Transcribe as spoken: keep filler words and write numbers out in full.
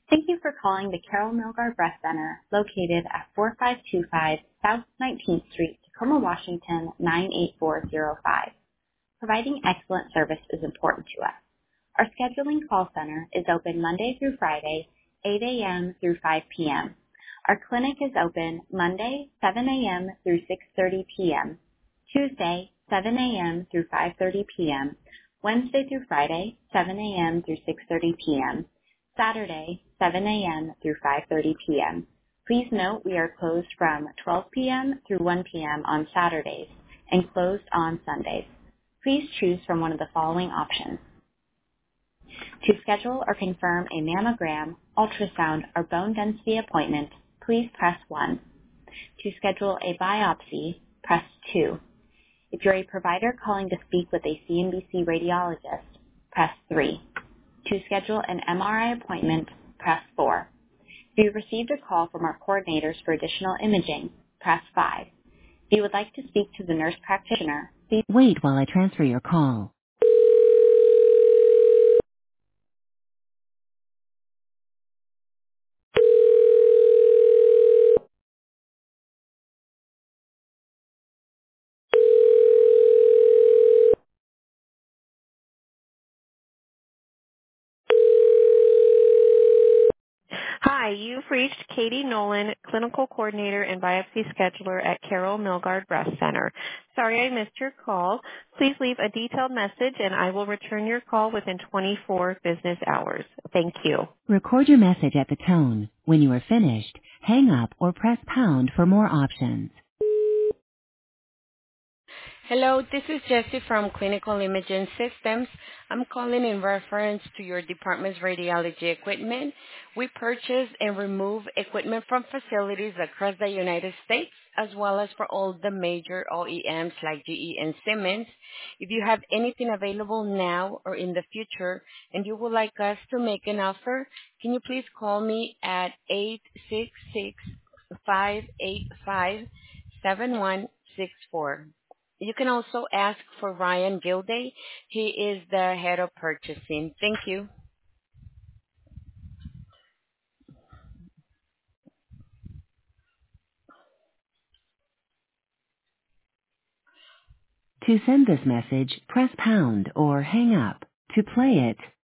Thank you for calling the Carol Milgar Breast Center, located at four five two five South nineteenth Street, Tacoma, Washington nine eight four zero five. Providing excellent service is important to us. Our scheduling call center is open Monday through Friday, eight a.m. through five p.m. Our clinic is open Monday, seven a.m. through six thirty p.m., Tuesday, seven a.m. through five thirty p.m., Wednesday through Friday, seven a.m. through six thirty p.m., Saturday, seven a.m. through five thirty p.m. Please note we are closed from twelve p.m. through one p.m. on Saturdays and closed on Sundays. Please choose from one of the following options. To schedule or confirm a mammogram, ultrasound, or bone density appointment, please press one. To schedule a biopsy, press two. If you're a provider calling to speak with a C N B C radiologist, press three. To schedule an M R I appointment, press four. If you received a call from our coordinators for additional imaging, press five. If you would like to speak to the nurse practitioner, please wait while I transfer your call. Hi, you've reached Katie Nolan, Clinical Coordinator and Biopsy Scheduler at Carol Milgard Breast Center. Sorry I missed your call. Please leave a detailed message and I will return your call within twenty-four business hours. Thank you. Record your message at the tone. When you are finished, hang up or press pound for more options. Hello, this is Jessie from Clinical Imaging Systems. I'm calling in reference to your department's radiology equipment. We purchase and remove equipment from facilities across the United States, as well as for all the major O E Ms like G E and Siemens. If you have anything available now or in the future and you would like us to make an offer, can you please call me at eight six six, five eight five, seven one six four. You can also ask for Ryan Gilday. He is the head of purchasing. Thank you. To send this message, press pound or hang up. To play it,